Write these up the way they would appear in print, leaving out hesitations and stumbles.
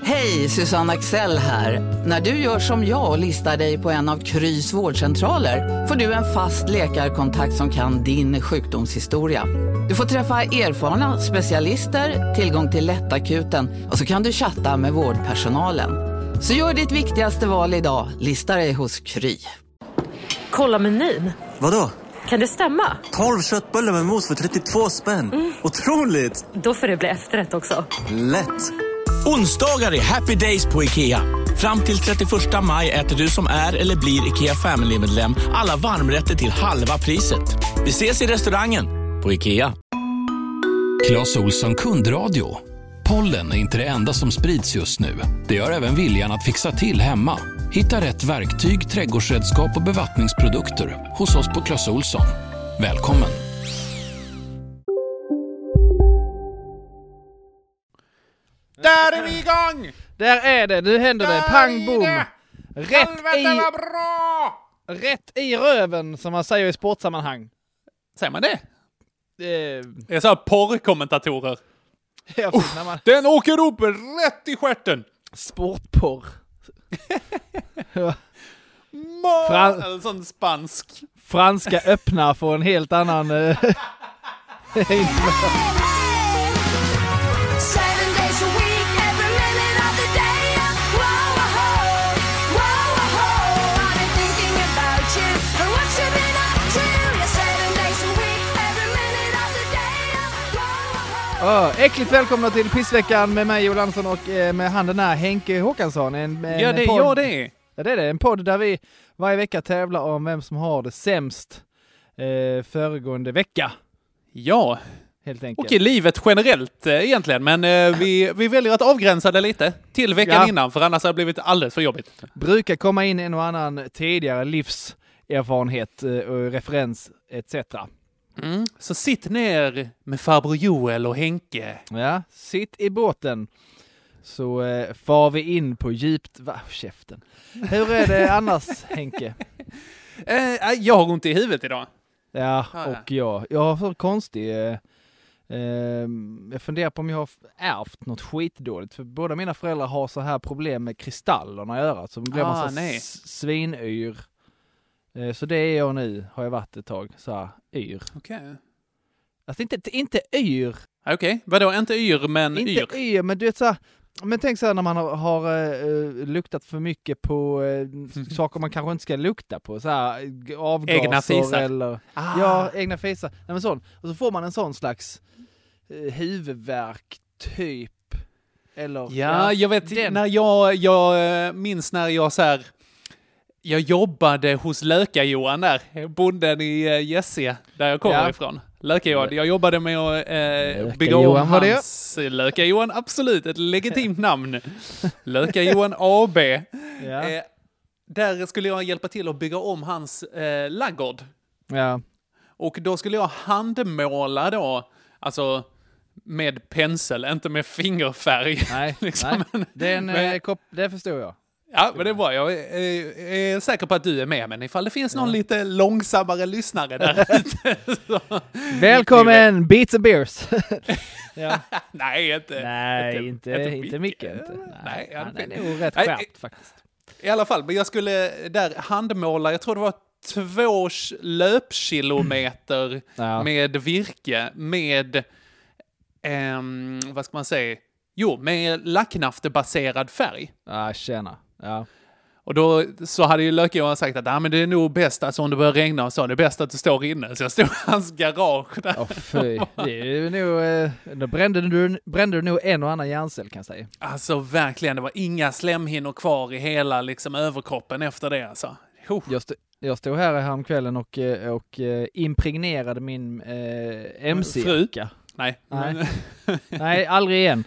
Hej, Susanne Axel här. När du gör som jag och listar dig på en av Krys vårdcentraler får du en fast läkarkontakt som kan din sjukdomshistoria. Du får träffa erfarna specialister, tillgång till lättakuten och så kan du chatta med vårdpersonalen. Så gör ditt viktigaste val idag, lista dig hos Kry. Kolla menyn. Vadå? Kan det stämma? 12 köttbullar med mos för 32 spänn. Otroligt! Då får det bli efterrätt också. Lätt! Onsdagar är happy days på IKEA. Fram till 31 maj äter du som är eller blir IKEA Family-medlem alla varmrätter till halva priset. Vi ses i restaurangen på IKEA. Clas Ohlson kundradio. Pollen är inte det enda som sprids just nu. Det gör även viljan att fixa till hemma. Hitta rätt verktyg, trädgårdsredskap och bevattningsprodukter hos oss på Clas Ohlson. Välkommen! Där är vi igång! Där är det, nu händer det. Pang, boom! Rätt i röven, som man säger i sportsammanhang. Säger man det? Jag sa porrkommentatorer. Den åker upp rätt i stjärten. Sportporr. Eller sån spansk. Franska öppna för en helt annan... äckligt välkomna till Pissveckan med mig Joel Andersson och med han den här Henke Håkansson. Ja, det är jag det. Ja, det är det. En podd där vi varje vecka tävlar om vem som har det sämst föregående vecka. Ja, helt enkelt. Och i livet generellt egentligen, men vi väljer att avgränsa det lite till veckan innan, för annars har det blivit alldeles för jobbigt. Brukar komma in en och annan tidigare livserfarenhet och referens etc. Så sitt ner med farbror Joel och Henke. Ja, sitt i båten. Så far vi in på djupt... käften. Hur är det annars, Henke? Jag har ont i huvudet idag. Ja, och jag har så konstig... jag funderar på om jag har ärvt något skitdåligt. För båda mina föräldrar har så här problem med kristallerna i örat. Så blir man så svinyr. Så det är jag nu, har jag varit ett tag, så här, yr. Okej. Alltså inte yr. Okej, vadå? Inte yr, men yr? Inte yr, men du vet så här, men tänk så här när man har luktat för mycket på saker man kanske inte ska lukta på. Så här, avgaser. Egna fisar. Eller, ja, egna fisar. Nej, men sån. Och så får man en sån slags huvudvärk, typ. Eller, ja, jag vet, när jag minns när jag så här... Jag jobbade hos Löka-Johan där, bonden i Jessie, där jag kommer ifrån. Löka-Johan, jag jobbade med att bygga om hans... Löka-Johan, absolut, ett legitimt namn. Löka-Johan AB. Ja. Där skulle jag hjälpa till att bygga om hans laggård. Ja. Och då skulle jag handmåla då, alltså med pensel, inte med fingerfärg. Nej, liksom. nej. Det förstår jag. Ja, men det är bra. Jag är säker på att du är med, men ifall det finns någon lite långsammare lyssnare där ute. Välkommen, Beats and Beers. Nej, inte mycket. Nej, det är nog rätt skärpt faktiskt. I alla fall, men jag skulle där handmåla, jag tror det var 2 löpkilometer med virke, med, vad ska man säga? Jo, med lacknaftebaserad färg. Ja, tjena. Ja. Och då så hade ju Löke-Johan sagt att men det är nog bäst att om det börjar regna och så, det är bäst att du står inne. Så jag stod i hans garage där. Fy. Det är nog, då brände du nog en och annan hjärncell, kan jag säga. Alltså verkligen, det var inga slemhinnor kvar i hela liksom överkroppen efter det alltså. Jag stod här häromkvällen och impregnerade min MC-jacka. Nej, aldrig igen.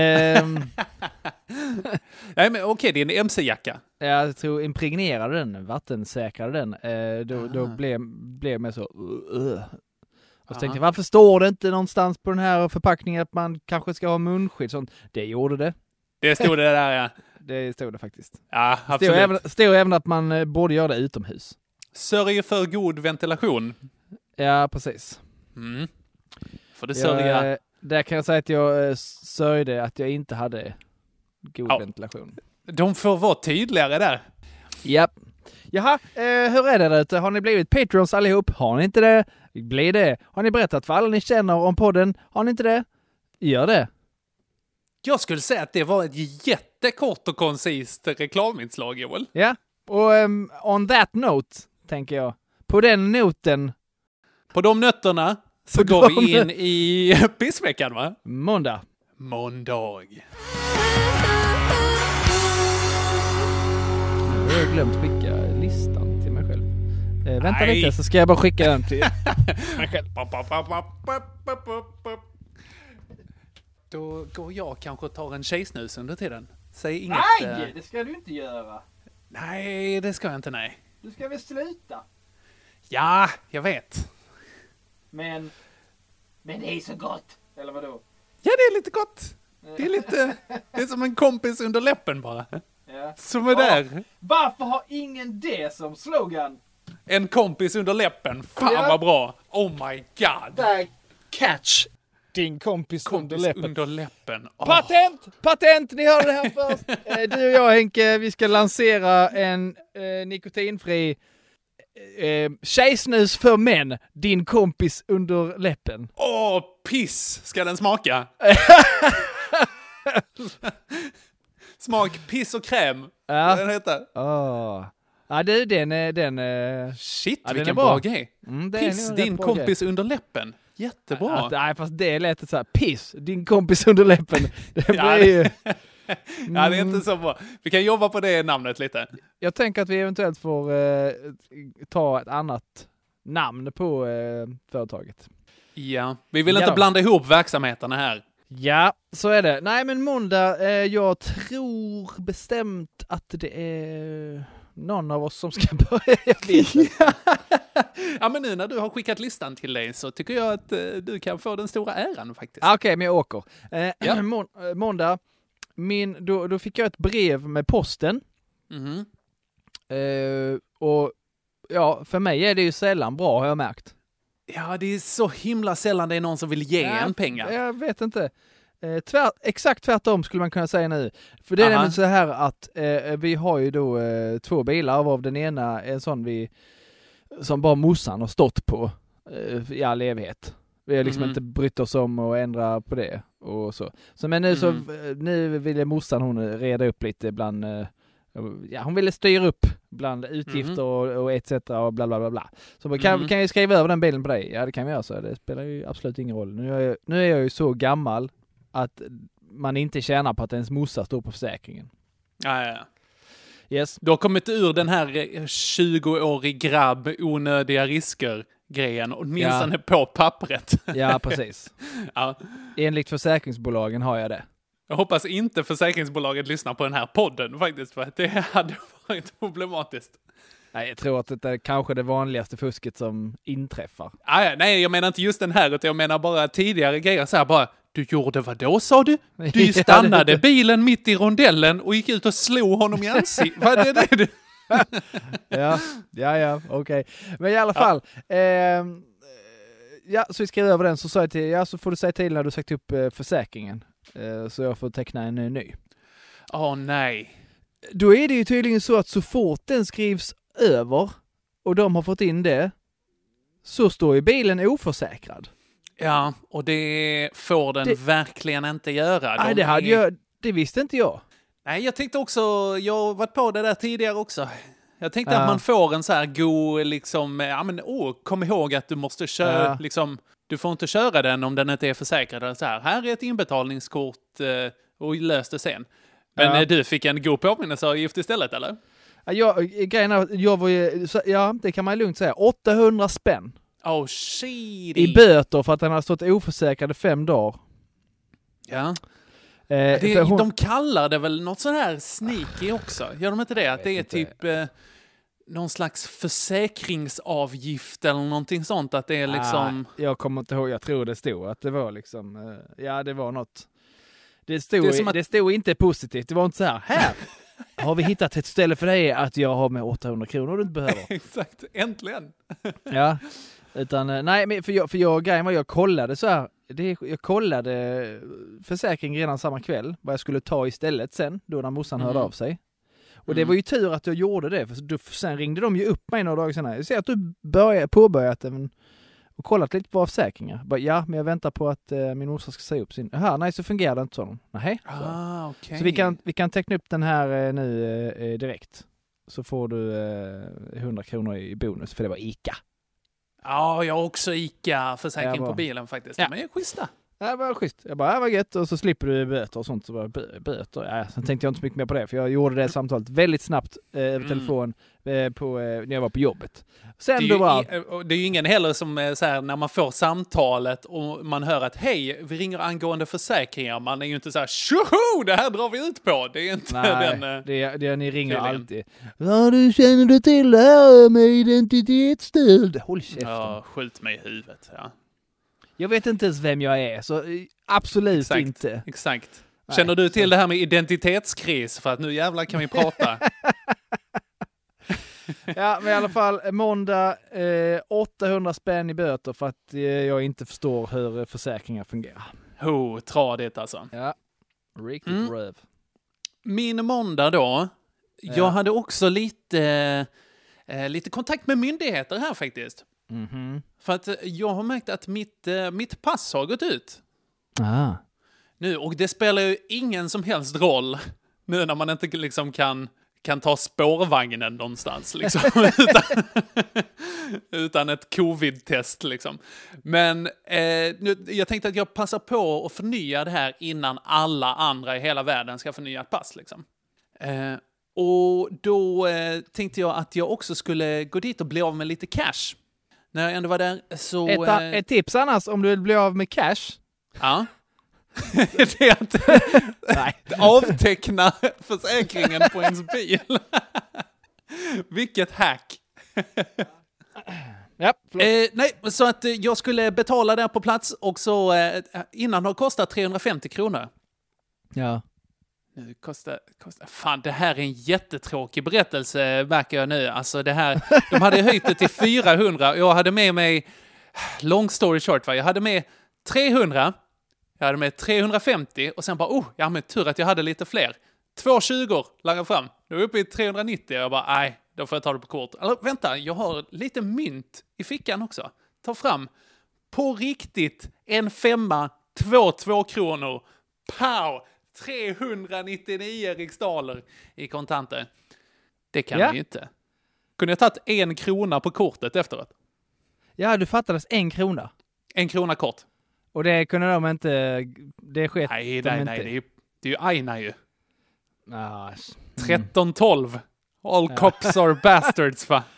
Nej, men okej, det är en MC-jacka. Jag tror impregnerade den, vattensäkrade den. Då blev jag så... Och så tänkte jag, varför står det inte någonstans på den här förpackningen att man kanske ska ha munskydd? Sånt. Det gjorde det. Det stod det där, ja. Det stod det faktiskt. Ja, absolut. Det stod även att man borde göra det utomhus. Sörjer för god ventilation. Ja, precis. För det sörja... Där kan jag säga att jag sörjde att jag inte hade god ventilation. De får vara tydligare där. Japp. Jaha, hur är det där ute? Har ni blivit Patreons allihop? Har ni inte det? Bli det. Har ni berättat för alla ni känner om podden? Har ni inte det? Gör det. Jag skulle säga att det var ett jättekort och koncist reklaminslag, Joel. Ja, och on that note, tänker jag. På den noten. På de nötterna så går vi in i pissveckan, va? Måndag. Jag har glömt skicka listan till mig själv. Vänta lite så ska jag bara skicka den till mig själv. Då går jag kanske och tar en tjejsnus under tiden. Säg inget. Nej, det ska du inte göra. Nej, det ska jag inte, nej. Du ska väl sluta. Ja, jag vet. Men det är så gott. Eller vadå? Ja, det är lite gott. Det är som en kompis under läppen bara. Ja. Som är där. Varför har ingen det som slogan? En kompis under läppen. Fan vad bra. Oh my god. Där, catch. Din kompis under läppen. Oh. Patent! Ni hörde det här först. Du och jag, Henke, vi ska lansera en nikotinfri tjejsnus för män. Din kompis under läppen. Piss ska den smaka. Smak piss och kräm. Ja. Den heter. Ja, du, den shit, ja, vilken den bra grej. Piss, din kompis under läppen. Jättebra. Nej, fast det lät så här. Piss, din kompis under läppen. Det blir ju... Ja, det är inte så bra. Vi kan jobba på det namnet lite. Jag tänker att vi eventuellt får ta ett annat namn på företaget. Ja, vi vill inte blanda ihop verksamheterna här. Ja, så är det. Nej, men måndag, jag tror bestämt att det är någon av oss som ska börja. Ja, men nu när du har skickat listan till dig så tycker jag att du kan få den stora äran faktiskt. Okej, men jag åker. Måndag, då fick jag ett brev med posten. Mm. Och ja, för mig är det ju sällan bra, har jag märkt. Ja, det är så himla sällan det är någon som vill ge en pengar. Jag vet inte. Exakt tvärtom skulle man kunna säga nu. För det är nämligen så här att vi har ju då 2 bilar, av den ena en sån som bara morsan har stått på i all evighet. Vi har liksom inte brytt oss om att ändra på det och så. Men nu ville morsan hon reda upp lite bland hon ville styra upp bland utgifter och etc. och bla bla bla bla. Så kan jag skriva över den bilen på dig? Ja, det kan vi göra, så det spelar ju absolut ingen roll. Nu är jag ju så gammal att man inte tjänar på att ens morsa står på försäkringen. Ja. Yes. Du har kommit ur den här 20-årig grabb onödiga risker-grejen och åtminstone på pappret. Ja, precis. Ja. Enligt försäkringsbolagen har jag det. Jag hoppas inte försäkringsbolaget lyssnar på den här podden faktiskt, för att det hade varit problematiskt. Nej, jag tror att det är kanske det vanligaste fusket som inträffar. Nej, jag menar inte just den här, utan jag menar bara tidigare grejer så här bara. Du gjorde vad då, sa du? Du stannade bilen mitt i rondellen och gick ut och slog honom i ansiktet. Vad är det du? Ja, okej. Men i alla fall, så vi skrev över den, så sa jag till, så får du säga till när du sagt upp försäkringen. Så jag får teckna en ny. Nej. Då är det ju tydligen så att så fort den skrivs över och de har fått in det, så står ju bilen oförsäkrad. Ja, och det får den verkligen inte göra. Nej, det visste inte jag. Nej, jag tänkte också, jag har varit på det där tidigare också. Jag tänkte att man får en så här god, liksom, kom ihåg att du måste köra, liksom, du får inte köra den om den inte är försäkrad. Så här är ett inbetalningskort och lös det sen. Men du fick en god påminnelseavgift istället, eller? Det kan man lugnt säga. 800 spänn. Shady. I böter för att han har stått oförsäkrad 5 dagar. Ja. De kallar det väl något sån här sneaky också. Gör de inte det? Att det är typ någon slags försäkringsavgift eller någonting sånt. Att det är liksom... Jag kommer inte ihåg. Jag tror det stod att det var liksom... det var något... Det stod inte positivt. Det var inte så här har vi hittat ett ställe för dig att jag har med 800 kronor du inte behöver. Exakt, äntligen. Ja. Utan, nej, men för jag grejen var jag kollade så här. Jag kollade försäkring redan samma kväll. Vad jag skulle ta istället sen, då när morsan hörde av sig. Och det var ju tur att jag gjorde det. För sen ringde de ju upp mig några dagar senare. Jag ser att du påbörjat och kollat lite på försäkringar. Ja, men jag väntar på att min morsa ska säga upp sin. Nej, så fungerar det inte så. Nej. Okay. Så vi kan teckna upp den här nu direkt. Så får du 100 kronor i bonus, för det var ICA. Ja, jag har också ICA-försäkring på bilen faktiskt. Ja. Men jag är schyssta. Ja, det var schysst. Jag bara, vad gött. Och så slipper du böter och sånt. Så bara, böter. Ja, sen tänkte jag inte så mycket mer på det. För jag gjorde det samtalet väldigt snabbt över telefon när jag var på jobbet. Sen det är ju ingen heller som är så här, när man får samtalet och man hör att hej, vi ringer angående försäkringar. Man är ju inte så här, tjoho, det här drar vi ut på. Det är inte det ni ringer alltid. Ja, du känner du till det här med identitetsstöld? Håll käften. Ja, skjut mig i huvudet, ja. Jag vet inte ens vem jag är, så absolut inte. Exakt. Känner du till det här med identitetskris? För att nu jävlar kan vi prata. Ja, men i alla fall måndag 800 spänn i böter för att jag inte förstår hur försäkringar fungerar. Tradigt alltså. Ja, riktigt röv. Min måndag då, jag hade också lite kontakt med myndigheter här faktiskt. Mm-hmm. För att jag har märkt att mitt pass har gått ut. Nu, och det spelar ju ingen som helst roll nu när man inte liksom kan ta spårvagnen någonstans liksom, utan ett covid-test liksom. Men jag tänkte att jag passar på att förnya det här innan alla andra i hela världen ska förnya ett pass liksom. Och då tänkte jag att jag också skulle gå dit och bli av med lite cash. När jag ändå var där så... Ett tips annars om du vill bli av med cash. Ja. Det är att avteckna försäkringen på ens bil. Vilket hack. Ja, nej, så att jag skulle betala där på plats och så innan har kostat 350 kronor. Ja. Nu kostar... Fan, det här är en jättetråkig berättelse, märker jag nu. Alltså det här... De hade höjt det till 400. Jag hade med mig... Long story short, va? Jag hade med 300. Jag hade med 350. Och sen bara, jag med tur att jag hade lite fler. 2,20 lagade fram. Då är jag uppe i 390. Jag bara, nej, då får jag ta det på kort. Eller vänta, jag har lite mynt i fickan också. Ta fram. På riktigt, en 5, 2 kronor. Pow! 399 riksdaler i kontanter. Det kan man ju inte. Kunde jag tagit 1 krona på kortet efteråt? Ja, du fattades 1 krona. 1 krona kort. Och det kunde de inte... Det sker nej, det är ju Aina ju. 13-12. All cops are bastards, va?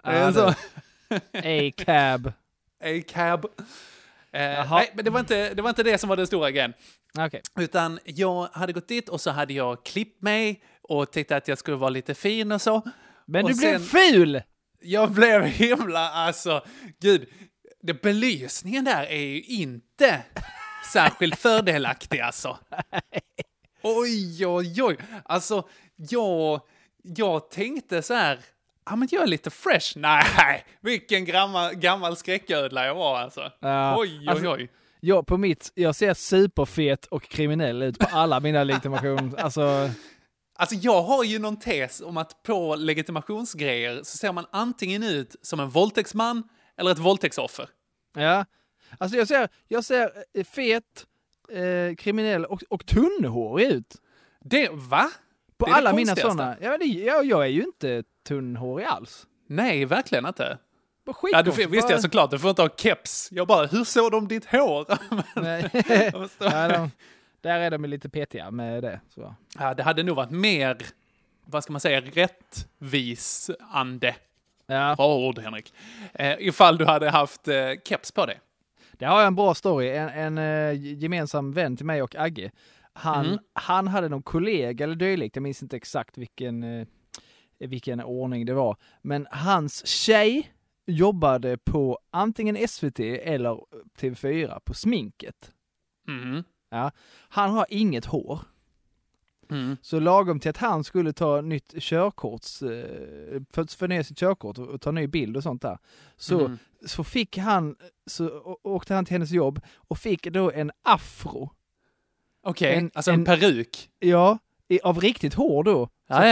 A-cab. A-cab. Nej, men det var inte det som var den stora grejen. Okay. Utan jag hade gått dit och så hade jag klippt mig och tyckte att jag skulle vara lite fin och så. Men du blev ful! Jag blev himla, alltså, gud, belysningen där är ju inte särskilt fördelaktig alltså. Oj. Alltså, jag tänkte så här, men jag är lite fresh. Nej, vilken gammal skräcködla jag var alltså. Oj. Jag ser superfet och kriminell ut på alla mina legitimationer. Alltså jag har ju någon tes om att på legitimationsgrejer så ser man antingen ut som en våldtäktsman eller ett våldtäktsoffer. Ja, alltså jag ser fet, kriminell och tunnhårig ut. Det, va? På alla mina sådana. Jag är ju inte tunnhårig alls. Nej, verkligen inte. Ja, visste jag såklart, du får inte ha keps. Jag bara, hur såg de ditt hår? Nej. Där är de lite petiga med det. Så. Ja, det hade nog varit mer, vad ska man säga, rättvisande. Ja. Bra ord, Henrik. Ifall du hade haft keps på dig. Det har jag en bra story. En gemensam vän till mig och Agge. Han hade någon kollega eller dylikt. Jag minns inte exakt vilken ordning det var. Men hans tjej jobbade på antingen SVT eller TV4 på sminket. Mm. Ja. Han har inget hår. Så lagom till att han skulle ta nytt körkort, förnya sitt körkort och ta ny bild och sånt där. Så fick han, så åkte han till hennes jobb och fick då en afro. Okej, alltså en peruk. Ja, av riktigt hår då.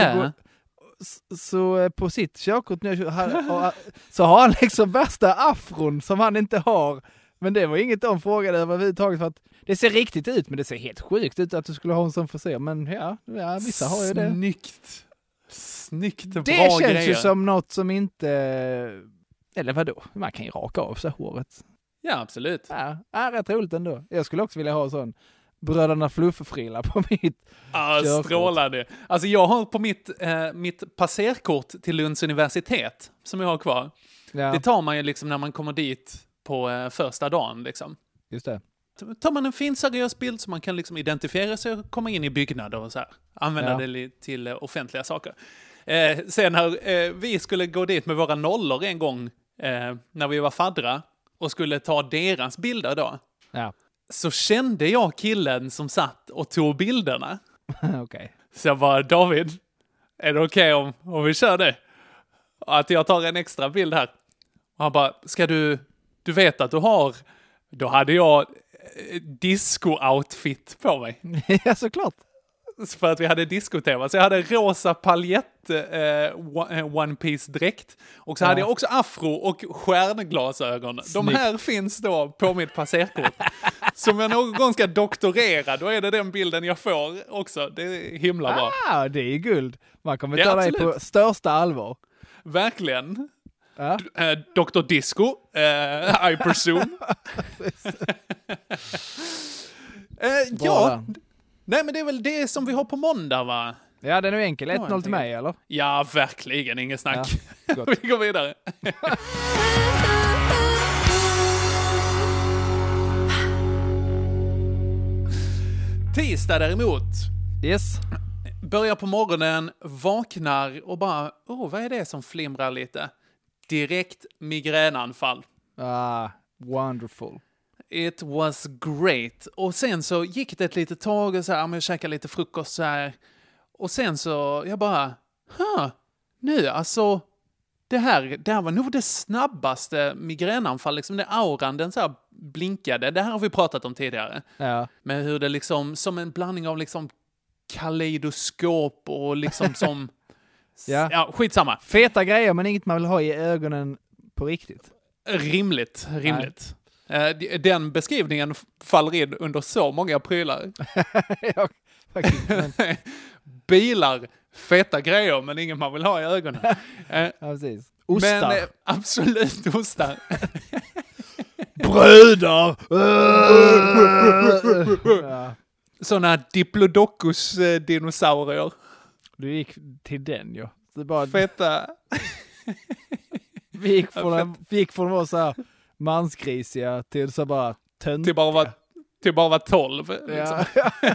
Så på sitt körkort nu så har han liksom värsta afron som han inte har. Men det var inget de frågade överhuvudtaget, för att det ser riktigt ut, men det ser helt sjukt ut att du skulle ha en sån frisyr. Men ja, vissa har ju det. Snyggt, bra grejer. Det känns ju som något som inte... Eller vadå? Man kan ju raka av sig håret. Ja, absolut. Ja, rätt roligt ändå. Jag skulle också vilja ha sån Bröderna Fluff-frilla på mitt körkort. Strålande. Alltså jag har på mitt passerkort till Lunds universitet som jag har kvar. Ja. Det tar man ju liksom när man kommer dit på första dagen liksom. Just det. Så tar man en fin seriös bild så man kan liksom identifiera sig och komma in i byggnader och så här. Använda det till offentliga saker. Sen när vi skulle gå dit med våra nollor en gång när vi var faddra och skulle ta deras bilder då. Ja. Så kände jag killen som satt och tog bilderna. Okay. Så jag bara, David, är det okej om vi kör det? Att jag tar en extra bild här. Och han bara, ska du vet att du har... Då hade jag disco-outfit på mig. Ja, såklart. För att vi hade disco-tema. Så jag hade rosa paljett One Piece-dräkt. Och så hade jag också afro och stjärnglasögon. De här finns då på mitt passerkort. Så om jag någon gång ska doktorera, då är det den bilden jag får också. Det är himla bra. Ja, det är guld. Man kommer ta dig på största allvar. Verkligen. Ja. Dr. Disco, I presume. Ja. Nej, men det är väl det som vi har på måndag, va? Ja, det är nu enkel. 1-0 till mig, eller? Ja, verkligen. Ingen snack. Ja, vi går vidare. Tisdag däremot. Yes. Börjar på morgonen, vaknar och bara, vad är det som flimrar lite? Direkt migränanfall. Wonderful. It was great. Och sen så gick det ett litet tag och så här, jag käkade lite frukost så här. Och sen så, jag bara, nu alltså, det här var nog det snabbaste migränanfall. Liksom det auran, den så här blinkade. Det här har vi pratat om tidigare. Ja. Men hur det liksom, som en blandning av liksom kaleidoskop och liksom som... Ja, skitsamma. Feta grejer, men inget man vill ha i ögonen på riktigt. Rimligt. Den beskrivningen faller in under så många prylar. Ja, faktiskt. Men... Bilar, feta grejer, men inget man vill ha i ögonen. Ja, precis. Ostar. Men absolut ostar. Bröder! Ja. Såna Diplodocus-dinosaurier. Du gick till den, ja. Så bara... Feta. Vi gick från att vara så här mansgrisiga till så bara töntiga. Till bara 12. Liksom.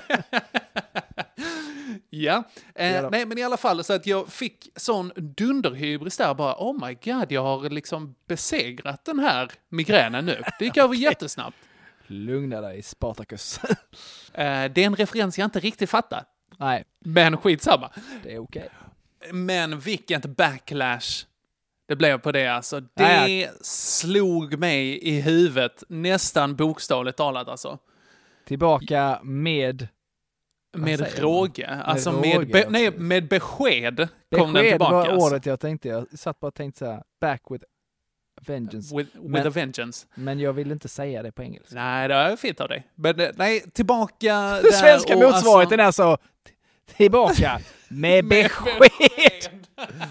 Ja. Nej, men i alla fall så att jag fick sån dunderhybris där bara, oh my god, jag har liksom besegrat den här migränen nu. Det gick över jättesnabbt. Lugna dig, Spartacus. Det är en referens jag inte riktigt fattar. Nej. Men skitsamma. Det är okej. Men vilket backlash det blev på det alltså. Det slog mig i huvudet nästan bokstavligt talat alltså. Tillbaka med råge. Alltså med besked kom den tillbaka. Besked var ordet jag tänkte. Jag satt bara och tänkte så här, back with vengeance. With a vengeance. Men jag vill inte säga det på engelska. Nej, det är fint av dig. Men nej, tillbaka där. Svenska motsvarigheten är så tillbaka med besked.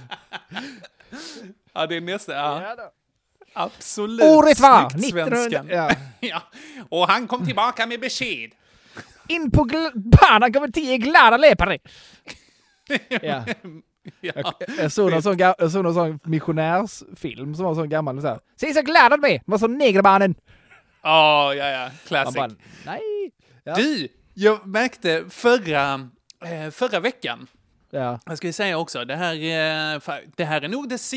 Ja, det är nästa. Ja. Absolut. Året var 1900. Ja. Och han kom tillbaka med besked. In på banan kommer 10 glada löpare. Ja. Jag såg någon sån missionärsfilm som var sån gammal så här. Se så glada med. Var så negerbarnen. Ja. Classic. Bara, nej. Ja. Du, jag märkte förra veckan. Ja. Jag ska säga också, det här är nog det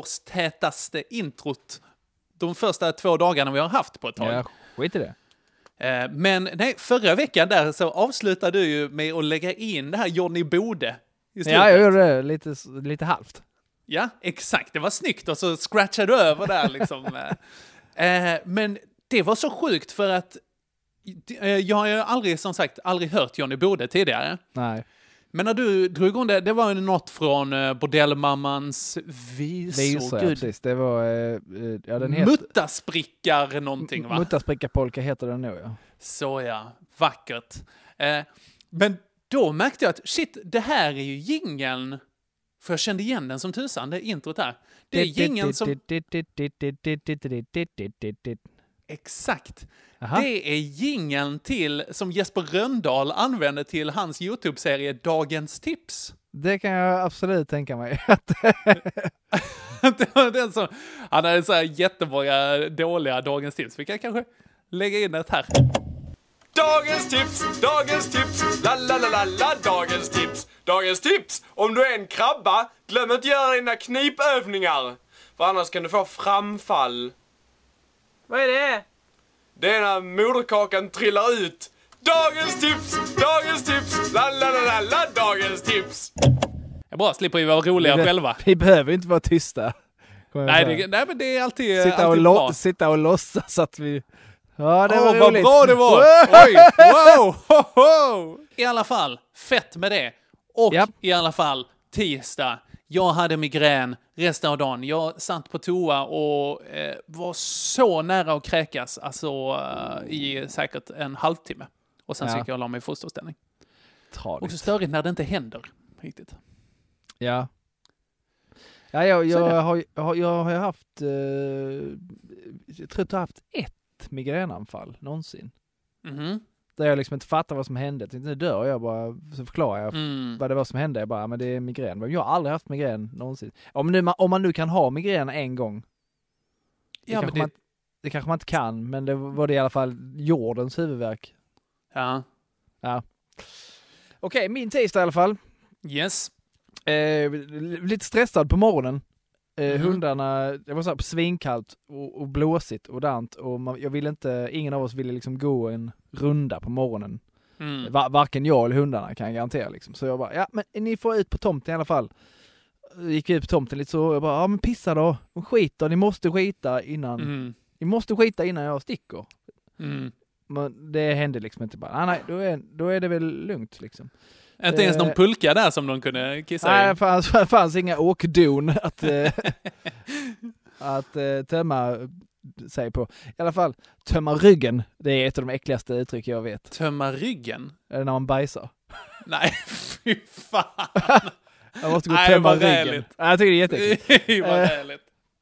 sidospårstätaste introt de första 2 dagarna vi har haft på ett tag. Ja, skit i det. Men nej, förra veckan där så avslutade du ju med att lägga in det här Johnny Bode i slutet. Ja, jag gjorde det lite halvt. Ja, exakt. Det var snyggt och så scratchade du över där liksom. Men det var så sjukt för att jag har ju aldrig hört Johnny Bode tidigare. Nej. Men när du drog igång det var ju något från Bordellmammans visor. Ja, precis. Det var... den heter... Muttasprickar någonting, va? Muttasprickarpolka heter den nu, ja. Så ja, vackert. Men då märkte jag att shit, det här är ju jingeln. För jag kände igen den som tusan, det är introt här. Det är jingeln som... Exakt. Aha. Det är jingeln till som Jesper Rönndahl använde till hans YouTube-serie Dagens tips. Det kan jag absolut tänka mig. Det var den som, han hade så här jättemånga dåliga Dagens tips. Vi kan kanske lägga in det här. Dagens tips, la la la la la, dagens tips. Dagens tips, om du är en krabba, glöm inte göra dina knipövningar. För annars kan du få framfall. Vad är det? Det är när moderkakan trillar ut. Dagens tips, la la la la la, dagens tips. Jag bara slipper ju vara roliga själva. Vi behöver inte vara tysta. Nej, men det är alltid sitta och låtsas att vi... Ja, det var roligt. Vad bra det var! Oj, wow, ho, ho. I alla fall, fett med det. Och i alla fall, tisdag. Jag hade migrän resten av dagen. Jag satt på toa och var så nära att kräkas. Alltså i säkert en halvtimme. Och sen så gick jag och la mig i fosterställning. Tradigt. Och så störigt när det inte händer riktigt. Ja. Ja, jag har haft... jag tror att jag har haft ett migränanfall någonsin. Mhm. Där jag liksom inte fattar vad som hände. Jag tänkte, nu dör jag bara. Så förklarar jag vad det var som hände. Jag bara, men det är migrän. Men jag har aldrig haft migrän någonsin. Om man nu kan ha migrän en gång. Det kanske man inte kan. Men det var det i alla fall jordens huvudvärk. Ja. Okej, min tisdag i alla fall. Yes. Lite stressad på morgonen. Hundarna, det var så här svinkallt och blåsigt och dant. Och jag ville inte, ingen av oss ville liksom gå en runda på morgonen. Varken jag eller hundarna kan jag garantera liksom. Så jag bara, ja men ni får ut på tomten i alla fall. Gick ut på tomten lite så och jag bara, ja men pissa då. Och skit då, ni måste skita innan. Ni måste skita innan jag sticker. Men det hände liksom inte bara. Nej, då är det väl lugnt liksom. Inte ens någon pulka där som de kunde kissa i. Nej, det fanns inga åkdon att tömma sig på. I alla fall, tömma ryggen. Det är ett av de äckligaste uttryck jag vet. Tömma ryggen? När man bajsar. Nej, fy fan. Jag måste gå och tömma ryggen. Räligt. Jag tycker det är jätteäckligt. Det var räligt.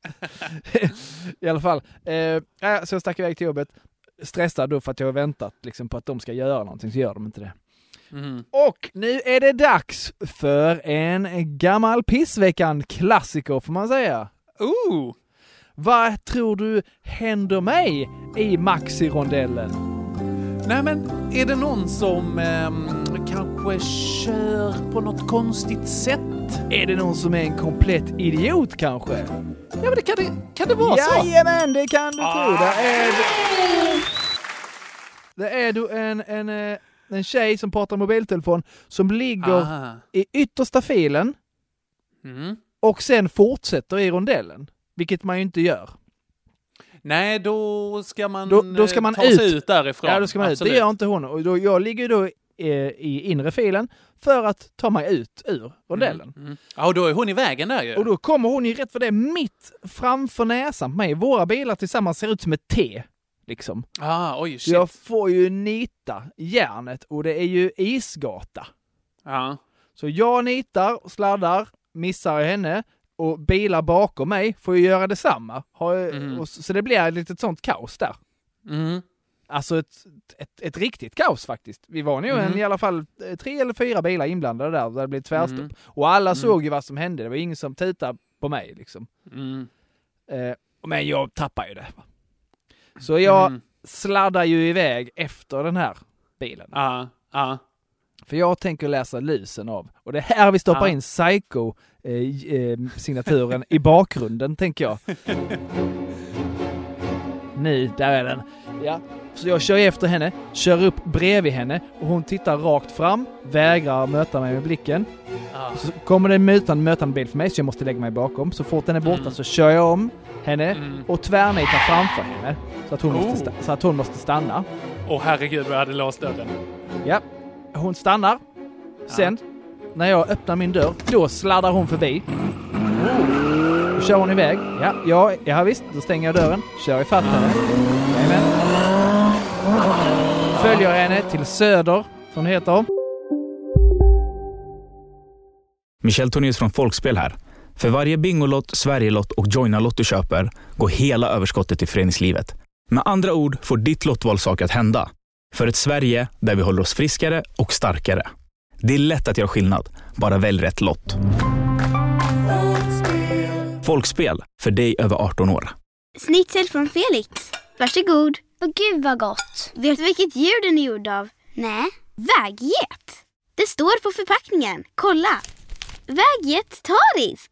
I alla fall. Så jag stack iväg till jobbet. Stressad då för att jag har väntat liksom, på att de ska göra någonting. Så gör de inte det. Och nu är det dags för en gammal pissveckan-klassiker får man säga. Vad tror du händer mig i Maxi-rondellen? Nej men, är det någon som kanske kör på något konstigt sätt? Är det någon som är en komplett idiot kanske? Ja men kan det vara så? Jajamän, det kan du tro. Det är du en tjej som pratar mobiltelefon som ligger i yttersta filen och sen fortsätter i rondellen. Vilket man ju inte gör. Nej, då ska man, ta sig ut därifrån. Ja, då ska man ut. Det gör inte hon. Och jag ligger då i inre filen för att ta mig ut ur rondellen. Ja, och då är hon i vägen där ju. Och då kommer hon ju rätt för det mitt framför näsan på mig. Våra bilar tillsammans ser ut som ett T. Liksom. Oj, shit. Jag får ju nita järnet och det är ju isgata. Ja. Så jag nitar och sladdar, missar henne och bilar bakom mig får ju göra detsamma. Så det blir ett litet sånt kaos där. Alltså ett riktigt kaos faktiskt. Vi var nog i alla fall 3 eller 4 bilar inblandade där det blev tvärstopp. Och alla såg ju vad som hände. Det var ingen som tittade på mig liksom. Men jag tappar ju det. Så jag sladdar ju iväg efter den här bilen. För jag tänker läsa lusen av. Och det här vi stoppar in Psycho-signaturen i bakgrunden, tänker jag. nu, där är den. Ja. Så jag kör efter henne, kör upp bredvid henne och hon tittar rakt fram, vägrar möta mig med blicken. Så kommer det en mötande bil för mig så jag måste lägga mig bakom. Så fort den är borta så kör jag om henne och tvärnitar framför henne så att hon måste stanna. Herregud, jag hade låst dörren. Ja, hon stannar. Sen, när jag öppnar min dörr, då sladdar hon förbi. Då kör hon iväg. Ja, visst. Då stänger jag dörren. Kör ifatt henne. Amen. Följer henne till Söder, som det heter. Michel Tornéus från Folkspel här. För varje Bingolott, Sverigelott och Joina-lott du köper går hela överskottet till föreningslivet. Med andra ord får ditt lottval saker att hända. För ett Sverige där vi håller oss friskare och starkare. Det är lätt att göra skillnad. Bara välj rätt lott. Folkspel, för dig över 18 år. Snitsel från Felix. Varsågod. Åh gud vad gott. Vet du vilket djur den är gjord av? Nej, vägget. Det står på förpackningen. Kolla. Vegetarisk.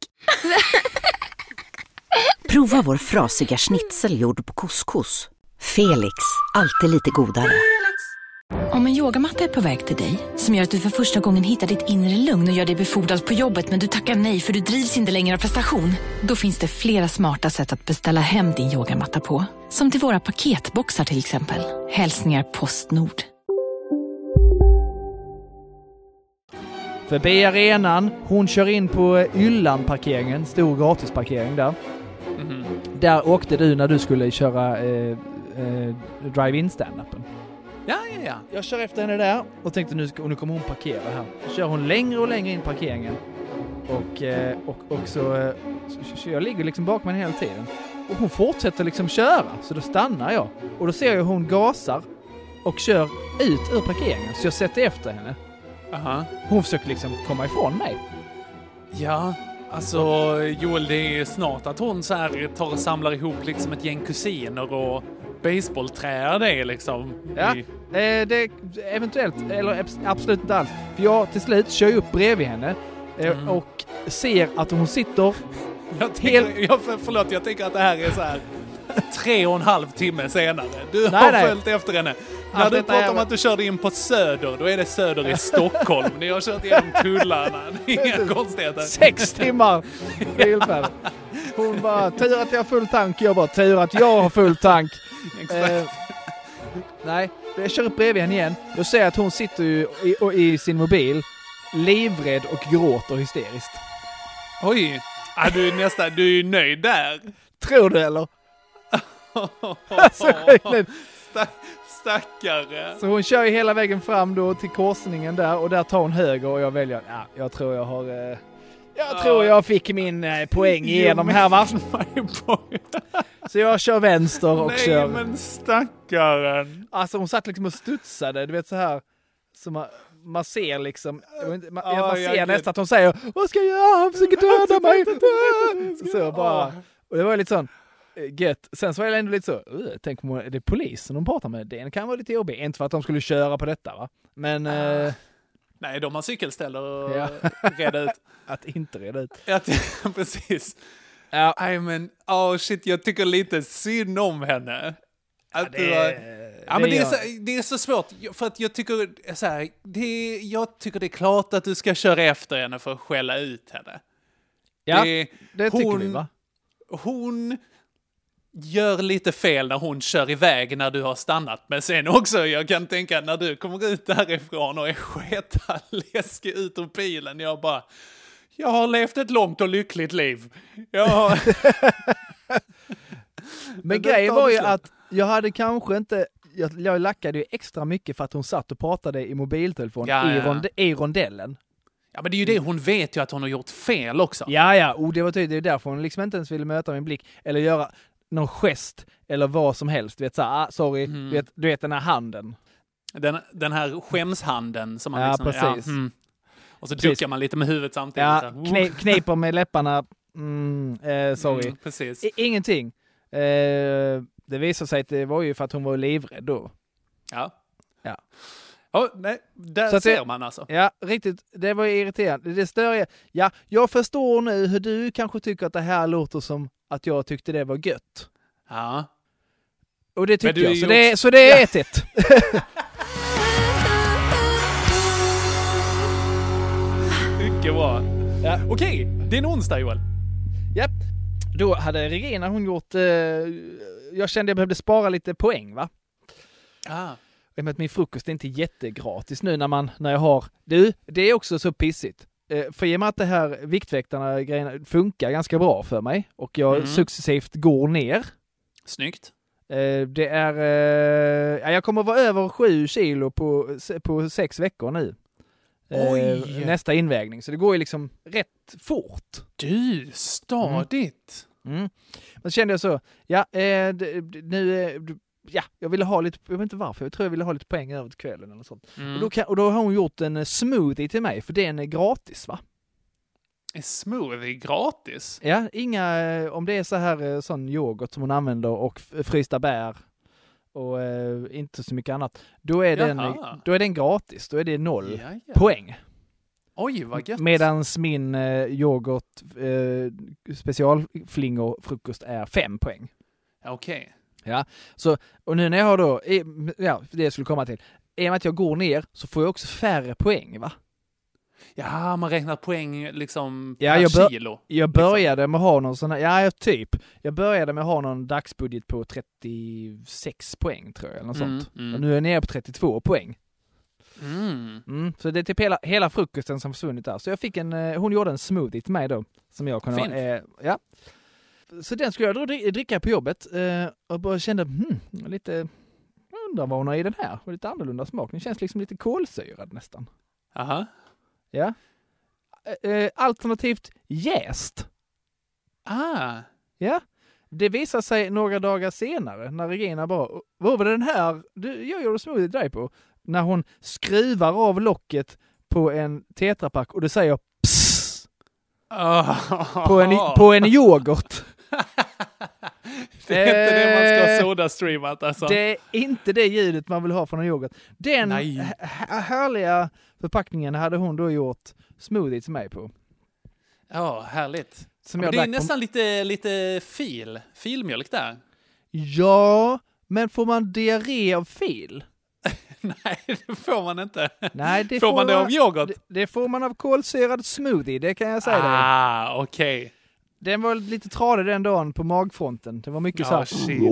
Prova vår frasiga schnitzel gjord på couscous. Felix, alltid lite godare. Om en yogamatta är på väg till dig, som gör att du för första gången hittar ditt inre lugn och gör dig befordrad på jobbet men du tackar nej för du drivs inte längre av prestation, då finns det flera smarta sätt att beställa hem din yogamatta på. Som till våra paketboxar till exempel. Hälsningar Postnord. Förbi arenan, hon kör in på Yllan-parkeringen, stor gratisparkering där. Där åkte du när du skulle köra drive-in stand-upen. Ja. Jag kör efter henne där och tänkte nu kommer hon parkera här. Så kör hon längre och längre in parkeringen. Och så jag ligger liksom bakom henne hela tiden. Och hon fortsätter liksom köra, så då stannar jag. Och då ser jag hon gasar och kör ut ur parkeringen. Så jag sätter efter henne. Hon försöker liksom komma ifrån mig. Ja, alltså Joel, det är snart att hon så här tar och samlar ihop liksom ett gäng kusiner och baseballträd det liksom. Ja, det eventuellt, eller absolut inte alls. För jag till slut kör upp bredvid henne och ser att hon sitter... Jag tänker att det här är så här 3,5 timme senare. Du har följt efter henne. När du pratar om att du körde in på Söder, då är det Söder i Stockholm. Ni har kört igenom tullarna. Inga konstigheter. 6 timmar. Hon bara, tur att jag har full tank. Jag bara, tur att jag har full tank. Nej, jag kör upp bredvid henne igen. Då ser jag att hon sitter i sin mobil, livrädd och gråter hysteriskt. Oj, du är ju nöjd där. Tror du eller? Alltså, stackare. Så hon kör ju hela vägen fram då till korsningen där och där tar hon höger och jag väljer, jag tror jag har jag fick min poäng igenom här, va? Så jag kör vänster och kör. Nej men stackaren. Alltså hon satt liksom och studsade, du vet så här som man ser liksom, man ser nästan att hon säger, vad ska jag göra? Han försöker döda mig. Så bara, och det var lite sån gött. Sen så var jag ändå lite så, tänk om det är polisen de pratar med. Det kan vara lite jobbigt. Inte för att de skulle köra på detta, va? Men... nej, de har cykelställ och reda ut. Att inte reda ut. Precis. Ja. Nej, men shit, jag tycker lite synd om henne. Att det är så svårt. För att jag tycker så här, jag tycker det är klart att du ska köra efter henne för att skälla ut henne. Ja, det tycker vi, va? Hon gör lite fel när hon kör iväg när du har stannat. Men sen också, jag kan tänka när du kommer ut därifrån och är sketaläskig ut ur bilen. Jag har levt ett långt och lyckligt liv. Men grejen var ju att jag hade kanske inte... Jag lackade ju extra mycket för att hon satt och pratade i mobiltelefon i rondellen. Ja, men det är ju det. Hon vet ju att hon har gjort fel också. Ja. Och det var tydligt. Det är därför hon liksom inte ens ville möta min blick. Eller göra någon gest. Eller vad som helst. Du vet såhär, sorry. Du vet den här handen. Den här skämshanden som man liksom... Precis. Ja, och så duckar man lite med huvudet samtidigt. Ja, kniper med läpparna. Sorry. Precis. Ingenting. Det visade sig att det var ju för att hon var livrädd då. Ja. Nej, där så ser man alltså. Ja, riktigt. Det var irriterande. Det större. Ja, jag förstår nu hur du kanske tycker att det här låter som att jag tyckte det var gött. Ja. Och det tycker jag. Så det är 1-1. Mycket bra. Ja. Okej, det är en onsdag, Joel. Japp. Då hade Regina, hon gjort... jag kände jag behövde spara lite poäng, va? I och med att min frukost är inte jättegratis nu när jag har... det är också så pissigt. För i och med att det här viktväktarna-grejerna funkar ganska bra för mig och jag successivt går ner. Snyggt. Det är... jag kommer att vara över 7 kilo på 6 veckor nu. Nästa invägning. Så det går ju liksom rätt fort. Du, stadigt. Men kände jag så, jag ville ha lite, jag vet inte varför, jag tror jag ville ha lite poäng över till kvällen eller sånt. Och då har hon gjort en smoothie till mig, för den är gratis, va? En smoothie gratis? Ja, om det är så här sån yoghurt som hon använder och frysta bär och inte så mycket annat, då är den gratis, då är det 0 poäng. Oj, vad gött. Medans min yoghurt specialflingor frukost är 5 poäng. Okej. Ja, så och nu när jag har då, det jag skulle komma till, i och med att jag går ner så får jag också färre poäng, va? Ja, man räknar poäng liksom per kilo. Jag började med att ha någon sån här, jag började med att ha någon dagsbudget på 36 poäng tror jag, eller något sånt. Och nu är jag nere på 32 poäng. Så det är typ hela frukosten som försvunnit där. Så jag fick hon gjorde en smoothie till mig då, som jag kunde så den skulle jag dricka på jobbet och bara kände lite, undrar vad hon har i den här, och lite annorlunda smak. Den känns liksom lite kolsyrad nästan. Aha. Ja. Alternativt jäst. Ja. Det visar sig några dagar senare när Regina bara, vad var det den här jag gjorde smoothie till dig på? När hon skruvar av locket på en tetrapack och det säger pss på en yoghurt. Det är inte det man ska ha sodastreamat alltså. Det är inte det ljudet man vill ha från en yoghurt. Den härliga förpackningen hade hon då gjort smoothie till mig på. Ja, härligt. Det är nästan lite filmjölk där. Ja, men får man diarré av fil? Nej, det får man inte. Nej, det får man det av yoghurt? Det får man av kolsyrad smoothie, det kan jag säga dig. Okej. Den var lite tradig den dagen på magfronten. Det var mycket så.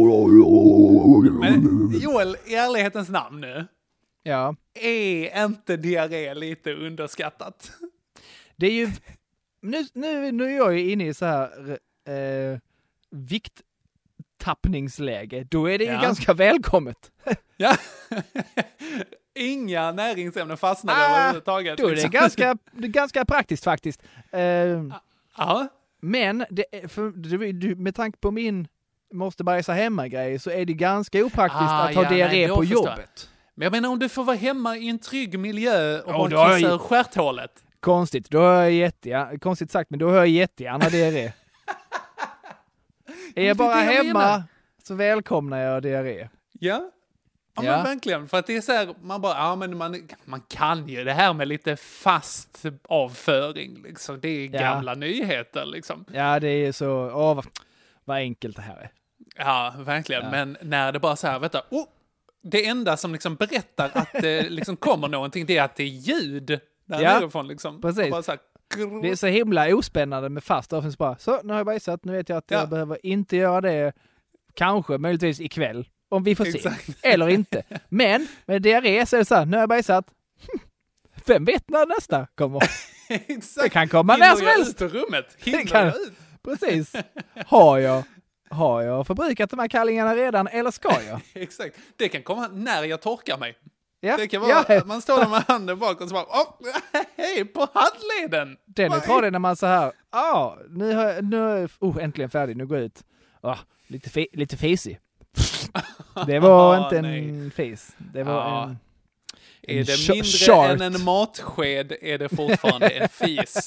Men Joel, i ärlighetens namn nu. Ja. Är inte diarré lite underskattat? Det är ju... Nu är jag ju inne i så här vikttappningsläge. Då är det ju ganska välkommet. Ja. Inga näringsämnen fastnar överhuvudtaget. Då är det ganska praktiskt faktiskt. Men med tanke på min måste bajsa hemma-grej så är det ganska opraktiskt att ha diarré på jobbet. Men jag menar om du får vara hemma i en trygg miljö och bara kissa ur stjärthålet. Konstigt, då har jag konstigt sagt, men då har jag jättegärna diarré. Är jag bara hemma så välkomnar jag diarré. Ja. Ja, men verkligen. För att det är så här, man bara, man kan ju det här med lite fast avföring, liksom. Det är gamla nyheter, liksom. Ja, det är så, vad enkelt det här är. Ja, verkligen. Ja. Men när det bara så här, vet du, det enda som liksom berättar att det liksom kommer någonting, det är att det är ljud därifrån, liksom. Precis. Bara så här, det är så himla ospännande med fast avföring. Bara, så, nu har jag bajsat, nu vet jag att jag behöver inte göra det, kanske, möjligtvis ikväll. Om vi får se. Eller inte. Men med diarré så är det så här, nu har jag bajsat. Vem vet när nästa kommer? Exakt. Det kan komma när som helst. Ut ur rummet. Ut. Precis. Har jag förbrukat de här kallingarna redan eller ska jag? Exakt. Det kan komma när jag torkar mig. Ja. Det kan vara man står där med handen bak och så bara, hej, på handleden. Den är tradig när man så här, nu äntligen färdig, nu går jag ut. Lite fisig. Det var inte en fis. Det var en är det mindre än en matsked är det fortfarande en fis.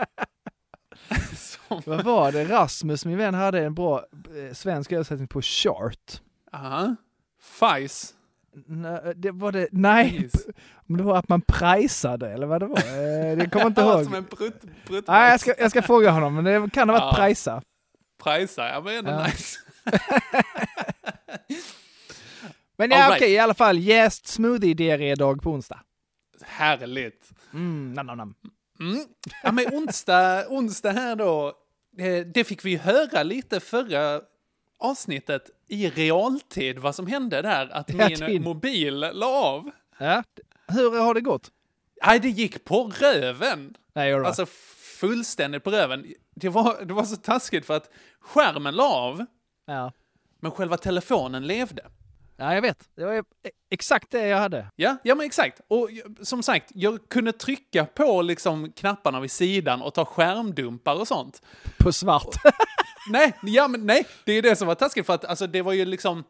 Vad var det? Rasmus, min vän, hade en bra svensk översättning på short. Fis. Det var det. Nej, det var att man prisade eller vad det var. Det kommer inte ihåg. Som en brutt. Nej, jag ska fråga honom, men det kan ha varit prisa. Prisa, ja, men det är nice. Men ja, okej, i alla fall. Jäst smoothie-diarré-dag på onsdag. Härligt. Nam. Ja, men onsdag här då. Det fick vi höra lite förra avsnittet i realtid. Vad som hände där. Att min mobil la av. Ja, hur har det gått? Nej, det gick på röven. Nej, alltså fullständigt på röven. Det var så taskigt för att skärmen la av. Ja. Men själva telefonen levde. Ja, jag vet. Det var exakt det jag hade. Ja, men exakt. Och som sagt, jag kunde trycka på liksom knapparna vid sidan och ta skärmdumpar och sånt. På svart. Nej, det är det som var taskigt för att alltså, det var ju liksom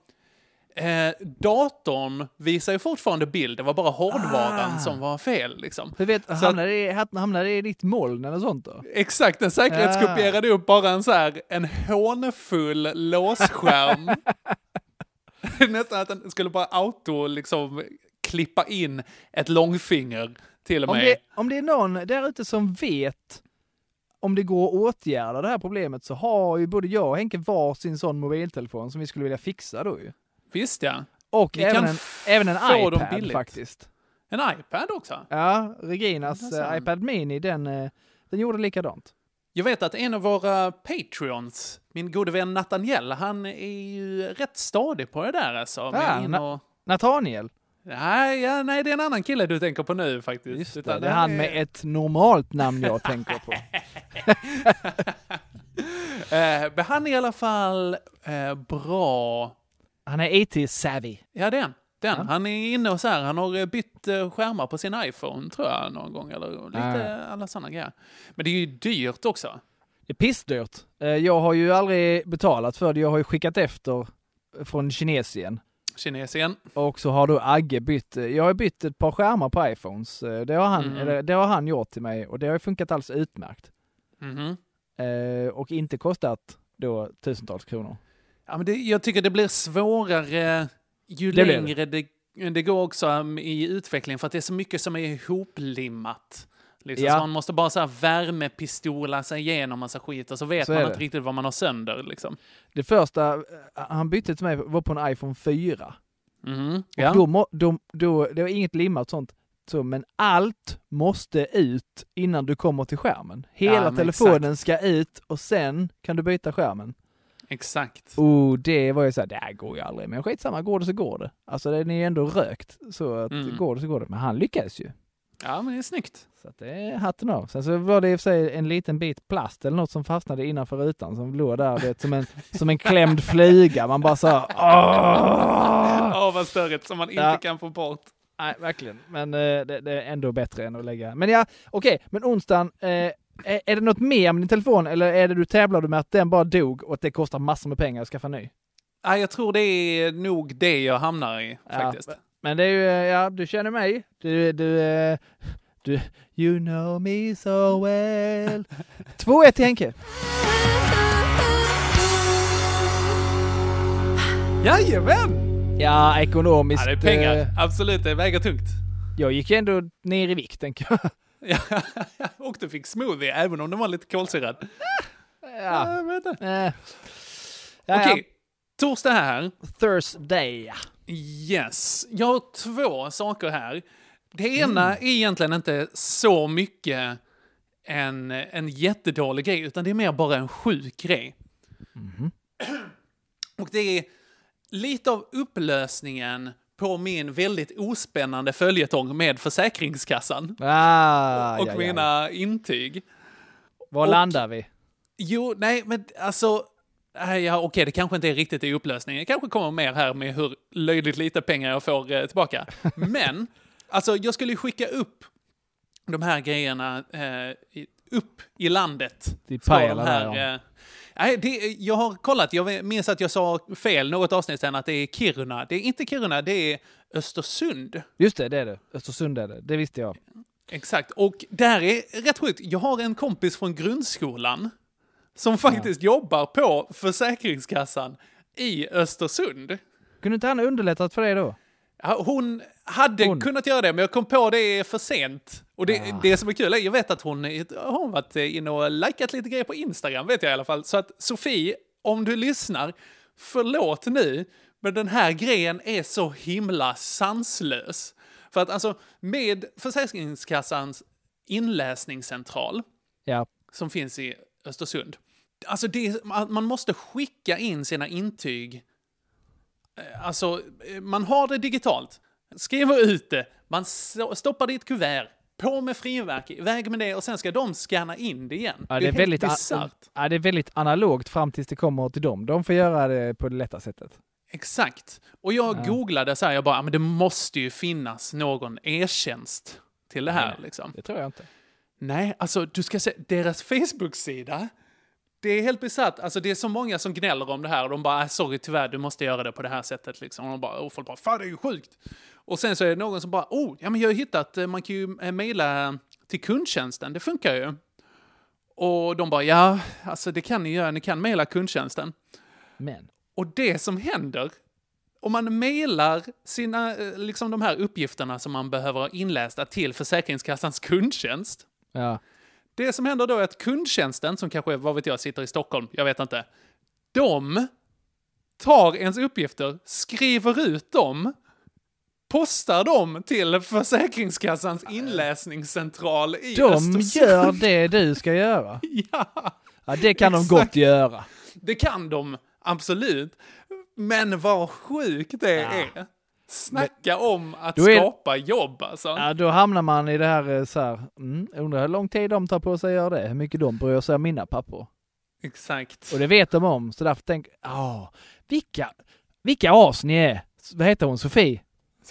datorn visar ju fortfarande bild. Det var bara hårdvaran som var fel liksom. Du vet, hamnade det i ditt moln eller sånt då? Exakt, den säkerhetskopierade upp bara en hånfull låsskärm. Nästan att den skulle bara auto liksom klippa in ett långfinger till och med. Om det är någon där ute som vet om det går att åtgärda det här problemet, så har ju både jag och Henke varsin sån mobiltelefon som vi skulle vilja fixa då ju. Visst ja. Och även en iPad faktiskt. En iPad också? Ja, Reginas iPad Mini, den gjorde likadant. Jag vet att en av våra Patreons, min gode vän Nathaniel, han är ju rätt stadig på det där alltså. Nathaniel? Nej, det är en annan kille du tänker på nu faktiskt. Just det, det är han med ett normalt namn jag tänker på. Men han är i alla fall bra. Han är IT-savvy. Ja, det är han. Ja. Han är inne och han har bytt skärmar på sin iPhone tror jag någon gång. Eller lite alla sådana grejer. Men det är ju dyrt också. Det är pissdyrt. Jag har ju aldrig betalat för det. Jag har ju skickat efter från Kinesien. Och så har då Agge bytt. Jag har bytt ett par skärmar på iPhones. Det har han gjort till mig. Och det har ju funkat alls utmärkt. Och inte kostat då tusentals kronor. Ja, men jag tycker det blir svårare ju längre det går också i utvecklingen. För att det är så mycket som är ihoplimmat. Liksom. Så man måste bara värmepistola sig igenom massa skit. Och så vet man inte riktigt vad man har sönder. Liksom. Det första han bytte till mig var på en iPhone 4. Ja. Då det var inget limmat sånt. Men allt måste ut innan du kommer till skärmen. Hela telefonen ska ut och sen kan du byta skärmen. Exakt. Det var ju det här går ju aldrig. Men skitsamma, går det så går det. Alltså den är ju ändå rökt. Så att går det så går det. Men han lyckades ju. Ja, men det är snyggt. Så att det är hatten av. Sen så var det i och för sig en liten bit plast eller något som fastnade innanför rutan som låg där som en klämd flyga. Man bara vad störigt som man inte kan få bort. Nej, verkligen. Men det är ändå bättre än att lägga. Men ja, okej. Men onsdagen, är det något mer med din telefon eller är det du tävlade med att den bara dog och att det kostar massor med pengar att skaffa ny? Ja, jag tror det är nog det jag hamnar i faktiskt. Men det är ju, du känner mig. Du you know me so well. 2-1 till Henke. Jajamän! Ja, ekonomiskt. Ja, det är pengar. Absolut, det väger tungt. Jag gick ändå ner i vikt, tänker jag. Och du fick smoothie, även om den var lite kolsyrad. Ja. Jag vet inte. Okej, torsdag här. Thursday. Yes. Jag har 2 saker här. Det ena är egentligen inte så mycket en jättedålig grej, utan det är mer bara en sjuk grej. Och det är lite av upplösningen på min väldigt ospännande följetong med Försäkringskassan. Och mina intyg. Var landar vi? Jo, nej, men alltså... okej, det kanske inte är riktigt i upplösningen. Det kanske kommer mer här med hur löjligt lite pengar jag får tillbaka. Men, alltså jag skulle ju skicka upp de här grejerna upp i landet. Till Pajala där, jag har kollat, jag minns att jag sa fel något avsnitt sen att det är Kiruna. Det är inte Kiruna, det är Östersund. Just det, det är det. Östersund är det. Det visste jag. Exakt, och där är rätt sjukt. Jag har en kompis från grundskolan som faktiskt jobbar på Försäkringskassan i Östersund. Kunde inte han underlättat för dig då? Ja, hon hade kunnat göra det, men jag kom på det för sent. Och det som är kul är, jag vet att hon har varit inne och likat lite grejer på Instagram, vet jag i alla fall. Så att Sofie, om du lyssnar, förlåt nu, Men den här grejen är så himla sanslös. För att alltså med Försäkringskassans inläsningscentral som finns i Östersund. Alltså man måste skicka in sina intyg. Alltså man har det digitalt. Skriver ut det. Man stoppar det i ett kuvert. På med frimärke, iväg med det och sen ska de scanna in det igen. Ja, det är väldigt bisarrt. Ja, det är väldigt analogt fram tills det kommer till dem. De får göra det på det lätta sättet. Exakt. Och jag googlade så här, jag bara, men det måste ju finnas någon e-tjänst till det här. Liksom. Det tror jag inte. Nej, alltså du ska se, deras Facebook-sida, det är helt bisarrt. Alltså det är så många som gnäller om det här och de bara, sorry tyvärr, du måste göra det på det här sättet. Liksom. Och de bara, folk bara, fan det är ju sjukt. Och sen så är det någon som bara, ja men jag har hittat, man kan ju mejla till kundtjänsten, det funkar ju. Och de bara, ja, alltså det kan ni göra, ni kan mejla kundtjänsten. Men. Och det som händer, om man mejlar sina, liksom de här uppgifterna som man behöver ha inlästa till Försäkringskassans kundtjänst. Ja. Det som händer då är att kundtjänsten, som kanske, vad vet jag, sitter i Stockholm, jag vet inte. De tar ens uppgifter, skriver ut dem, postar dem till Försäkringskassans inläsningscentral i Östersund. De gör det du ska göra. Ja, det kan de gott göra. Det kan de, absolut. Men vad sjukt det är. Snacka om att skapa jobb alltså. Ja, då hamnar man i det här så här, undrar hur lång tid de tar på sig att göra det. Hur mycket de bryr sig om mina pappor. Exakt. Och det vet de om. Så därför tänk, vilka as ni är. Vad heter hon? Sofie?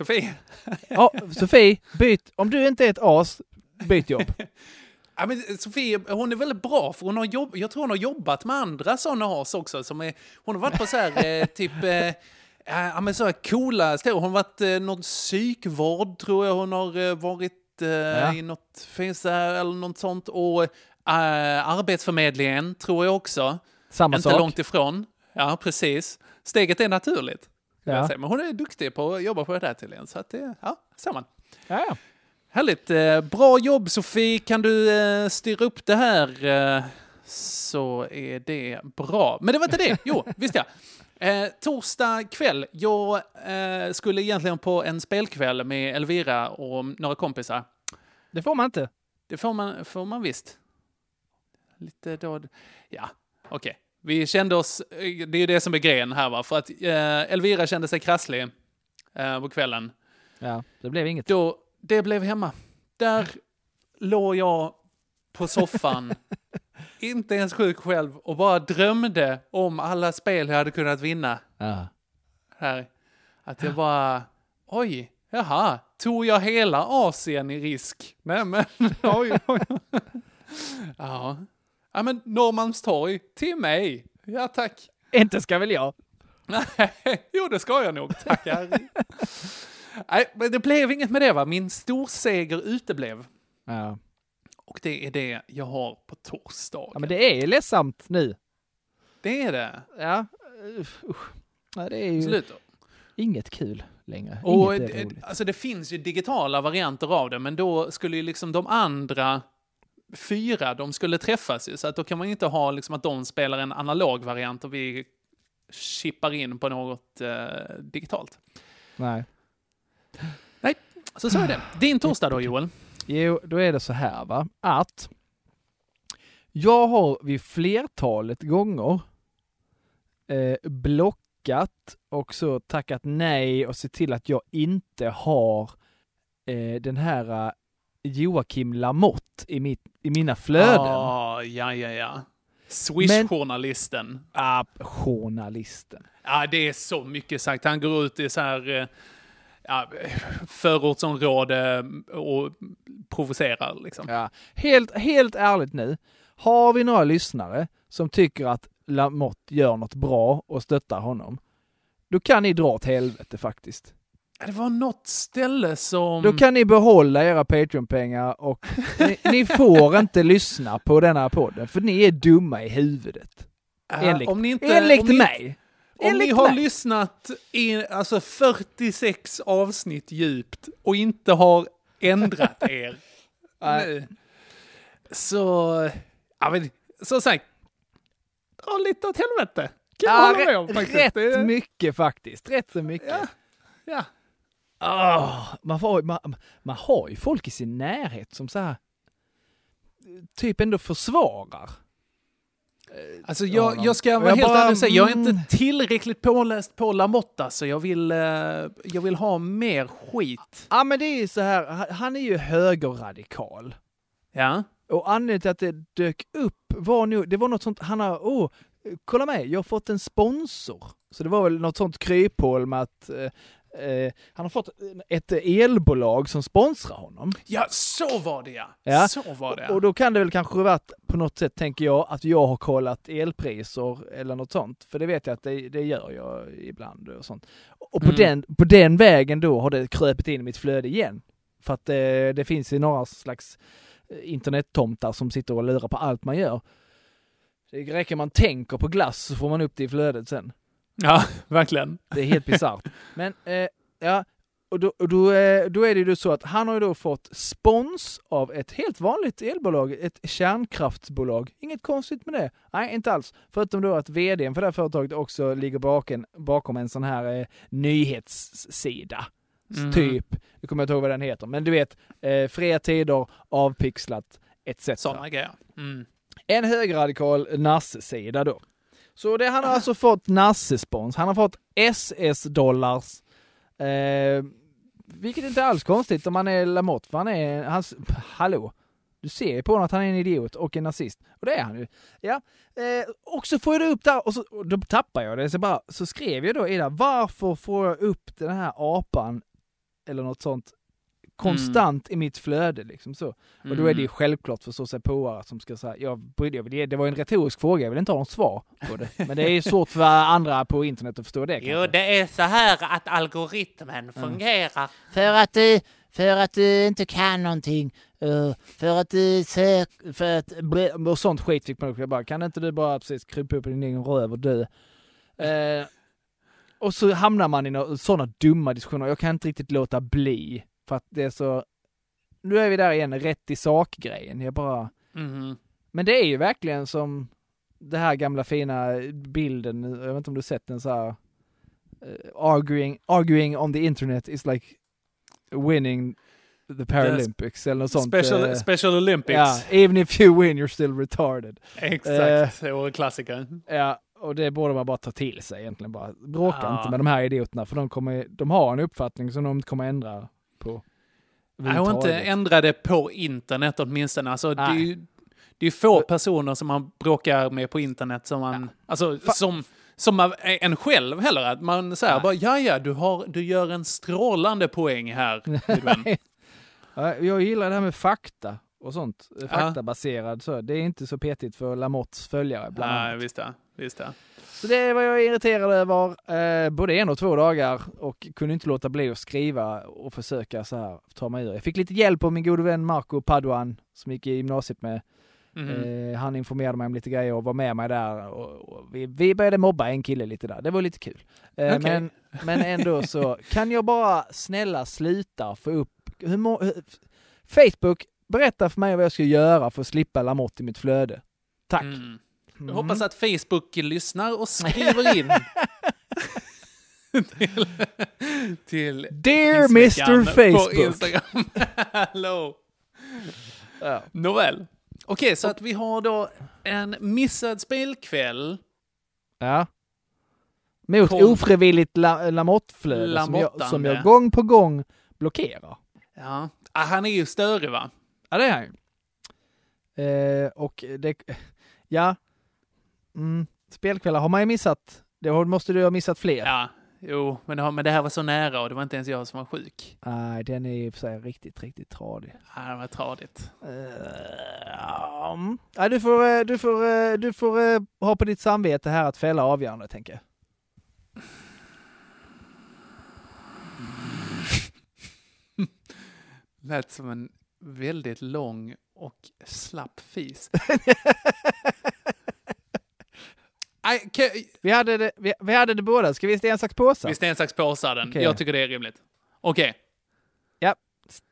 Ja, Sofie, byt. Om du inte är ett as, byt jobb. Ja, men Sofie, hon är väldigt bra för jag tror hon har jobbat med andra sådana as också. Hon har varit på så här typ men så här coola ställen. Hon har varit någon psykvård tror jag. Hon har varit i något finns eller något sånt. Och arbetsförmedlingen tror jag också. Samma sak. Inte långt ifrån. Ja, precis. Steget är naturligt. Ja. Men hon är duktig på att jobba på det där tydligen. Så att det, ser man. Ja. Härligt. Bra jobb Sofie. Kan du styra upp det här så är det bra. Men det var inte det. Jo, visst ja. Torsdag kväll. Jag skulle egentligen på en spelkväll med Elvira och några kompisar. Det får man inte. Det får man visst. Lite då. Ja, okej. Vi kände oss, det är ju det som är grejen här va. För att Elvira kände sig krasslig på kvällen. Ja, det blev inget. Det blev hemma. Där låg jag på soffan. Inte ens sjuk själv. Och bara drömde om alla spel jag hade kunnat vinna. Ja. Här. Att jag bara, tog jag hela Asien i risk? Nej men, oj. Ja. Ja men Norrmalmstorg till mig. Ja tack. Inte ska väl jag. Jo det ska jag nog. Tackar. Nej, men det blev inget med det va. Min storseger uteblev. Ja. Och det är det jag har på torsdag. Ja men det är ledsamt nu. Det är det. Ja. Ja, det är ju Slut. Inget kul längre. Och inget är roligt. alltså det finns ju digitala varianter av det. Men då skulle ju liksom de andra 4, de skulle träffas ju. Så att då kan man inte ha liksom att de spelar en analog variant och vi chippar in på något digitalt. Nej, så är det. Din torsdag då, Joel? Jo, då är det så här va. Att jag har vid flertalet gånger blockat och så tackat nej och sett till att jag inte har den här Joakim Lamotte i mina flöden. Ja. Swish-journalisten. Journalisten. Ja, det är så mycket sagt. Han går ut i så här förortsområde och provocerar liksom. Ja, helt ärligt nu. Har vi några lyssnare som tycker att Lamotte gör något bra och stöttar honom, då kan ni dra åt helvete faktiskt. Det var något ställe som... Då kan ni behålla era Patreon-pengar och ni får inte lyssna på denna podden för ni är dumma i huvudet. Enligt mig. Om ni har lyssnat i 46 avsnitt djupt och inte har ändrat er nu, så sagt, dra lite åt helvete. kan jag hålla med om faktiskt. Rätt mycket faktiskt. Rätt så mycket. Ja. Man har ju folk i sin närhet som så här typ ändå försvarar. Alltså jag ska vara helt ärlig och säga, jag är inte tillräckligt påläst på Lamotta, så jag vill ha mer skit. Ja, men det är ju så här, han är ju högerradikal. Ja. Och anledningen till att det dök upp var nog, det var något sånt, han har, kolla mig, jag har fått en sponsor. Så det var väl något sånt kryphål med att han har fått ett elbolag som sponsrar honom. Ja, så var det ja. Så var det. Och då kan det väl kanske varit på något sätt, tänker jag, att jag har kollat elpriser eller något sånt. För det vet jag att det gör jag ibland och sånt. Och på den vägen då har det kröpit in i mitt flöde igen. För att det finns ju några slags internettomtar som sitter och lurar på allt man gör. Det räcker man tänker på glass så får man upp det i flödet sen. Ja, verkligen. Det är helt bizarrt. Men och då är det ju så att han har ju då fått spons av ett helt vanligt elbolag, ett kärnkraftsbolag. Inget konstigt med det. Nej, inte alls. Förutom då att vdn för det här företaget också ligger bakom en sån här nyhetssida. Typ, nu kommer jag inte ihåg vad den heter. Men du vet, fria tider, avpixlat, etc. Sådana grejer. En högradikal nasse-sida då. Så det, han har alltså fått nasse-spons. Han har fått SS-dollars. Vilket inte är alls konstigt om man är Lamotte. För hallå. Du ser på honom att han är en idiot och en nazist. Och det är han ju. Ja. Och så får jag det upp där. Och då tappar jag det. Så skrev jag då i det. Varför får jag upp den här apan eller något sånt konstant i mitt flöde liksom så. Och då är det ju självklart för så som ska säga, det var en retorisk fråga, jag vill inte ha något svar på det. Men det är svårt för andra på internet att förstå det. Jo, det är så här att algoritmen fungerar. För att du inte kan någonting. För att och sånt skit fick man också. Bara, kan inte du bara precis krypa upp i din egen röv och dö? Och så hamnar man i sådana dumma diskussioner. Jag kan inte riktigt låta bli. För att det är så... Nu är vi där igen, rätt i sakgrejen. Jag bara... Men det är ju verkligen som det här gamla fina bilden. Jag vet inte om du sett den så här... arguing on the internet is like winning the Paralympics eller något sånt. Special Olympics. Ja, even if you win you're still retarded. Exakt, det var en klassiker. Ja, och det borde man bara ta till sig egentligen. Bara bråka inte med de här idioterna, för de har en uppfattning som de inte kommer ändra på. Jag har inte ändrat det på internet åtminstone. Alltså, det är ju få personer som man bråkar med på internet som man... Alltså, som en själv heller. Att man säger bara, du gör en strålande poäng här. Jag gillar det här med fakta och sånt. Faktabaserad. Så. Det är inte så petigt för Lamottes följare. Nej, visst det. Så det var jag irriterad över både 1 och 2 dagar och kunde inte låta bli att skriva och försöka så här ta mig ur. Jag fick lite hjälp av min gode vän Marco Paduan som gick i gymnasiet med. Han informerade mig om lite grejer och var med mig där och vi började mobba en kille lite där. Det var lite kul. Okay. Men ändå så kan jag bara snälla sluta få upp Facebook, berätta för mig vad jag ska göra för att slippa Lamotte i mitt flöde. Tack. Jag hoppas att Facebook lyssnar och skriver in till Dear Mr. Facebook på Instagram. Hallå. Ja. Nåväl. Okej, så att vi har då en missad spelkväll. Ja. Mot ofrivilligt Lamotte-flöde som jag gång på gång blockerar. Ja. Han är ju större, va? Ja, det är han. Och det... Ja. Spelkvällar har man ju missat. Det måste du ha missat fler. Ja. Jo, men det här var så nära och det var inte ens jag som var sjuk. Nej, den är ju för sig riktigt, riktigt tradig. Ja, det var tradigt. Ja, du får ha på ditt samvete här att fälla avgörande, tänker jag. Lät som en väldigt lång och slapp fis. Vi hade det båda. Ska vi sten, sax, påsa? Vi sten, sax, påsa den. Okay. Jag tycker det är rimligt. Okej. Ja.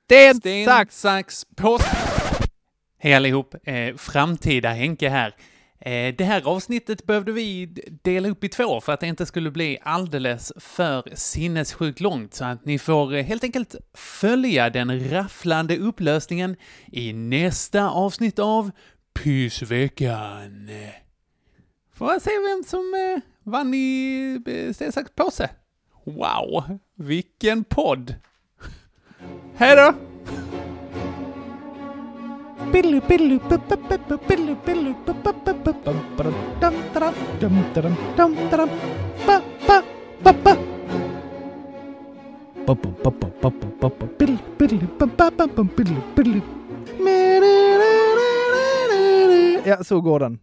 Sten, sax, påsa. Hej allihop. Framtida Henke här. Det här avsnittet behövde vi dela upp i 2 för att det inte skulle bli alldeles för sinnessjukt långt, så att ni får helt enkelt följa den rafflande upplösningen i nästa avsnitt av Pyssveckan. Får jag se vem som vann i sten, sax, påse. Wow, vilken podd! Hej då! Ja, så går den.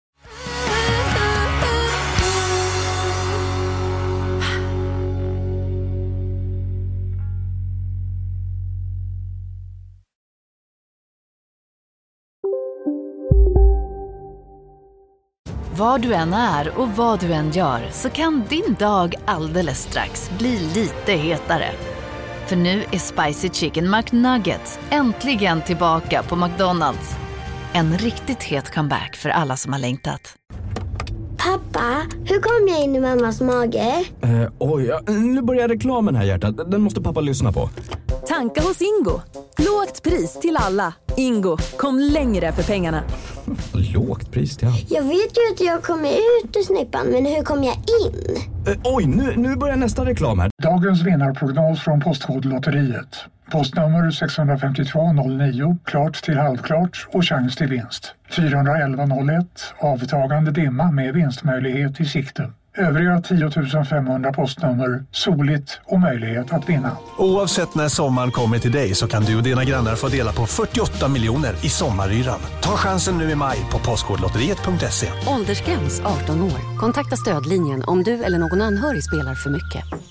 Var du än är och vad du än gör så kan din dag alldeles strax bli lite hetare. För nu är Spicy Chicken McNuggets äntligen tillbaka på McDonald's. En riktigt het comeback för alla som har längtat. Pappa, hur kom jag in i mammas mage? Nu börjar reklamen här, hjärtat. Den måste pappa lyssna på. Tanka hos Ingo. Lågt pris till alla. Ingo, kom längre för pengarna. Lågt pris till alla? Jag vet ju att jag kommer ut ur snippan, men hur kommer jag in? Nu börjar nästa reklam här. Dagens vinnarprognos från Postkodlotteriet. Postnummer 65209, klart till halvklart och chans till vinst. 41101, avtagande dimma med vinstmöjlighet i sikte. Övriga 10 500 postnummer, soligt och möjlighet att vinna. Oavsett när sommaren kommer till dig så kan du och dina grannar få dela på 48 miljoner i sommaryran. Ta chansen nu i maj på postkodlotteriet.se. Åldersgräns 18 år. Kontakta stödlinjen om du eller någon anhörig spelar för mycket.